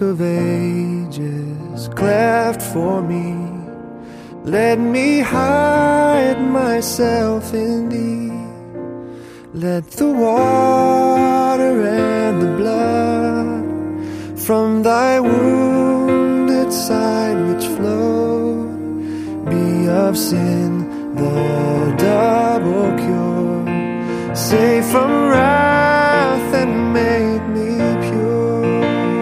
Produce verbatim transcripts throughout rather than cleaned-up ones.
of ages cleft for me. Let me hide myself in thee. Let the water and the blood from thy wounded side which flowed be of sin the double cure. Save from wrath and make me pure.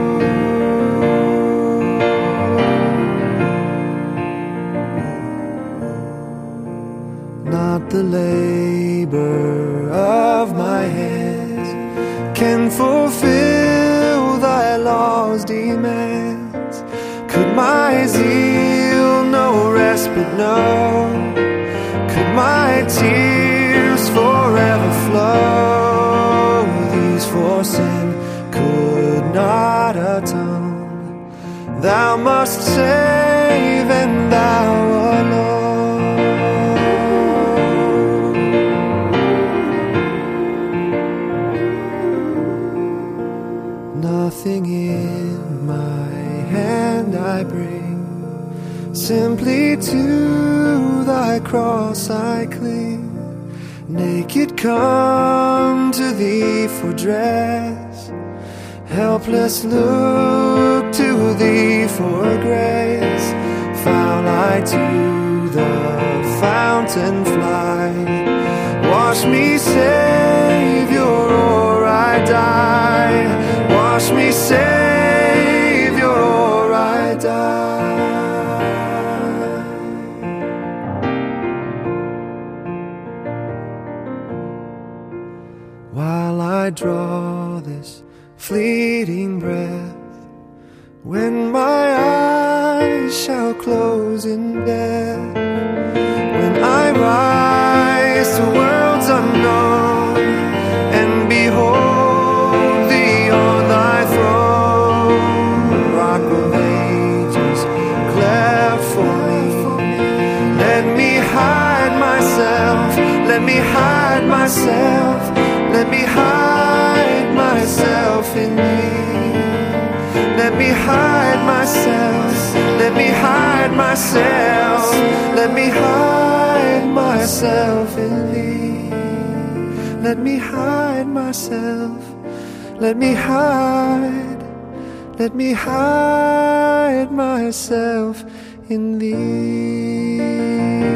Not the labor of my hands can fulfill thy law's demands. Could my zeal no respite know? Could my tears forever flow? These for sin could not atone. Thou must save, and thou alone. Nothing in my hand I bring, simply to thy cross I cling. Naked come to thee for dress, helpless look to thee for grace. Foul I to the fountain fly. Wash me, Savior, or I die. Wash me, Savior, or I die. While I draw this fleeting breath, when my eyes shall close in death, when I rise to worlds unknown and behold thee on thy throne, Rock of ages cleft for me. Let me hide myself, let me hide myself, let me hide myself in thee. Let me hide myself, let me hide myself, let me hide myself in thee. Let me hide myself, let me hide, let me hide myself in thee.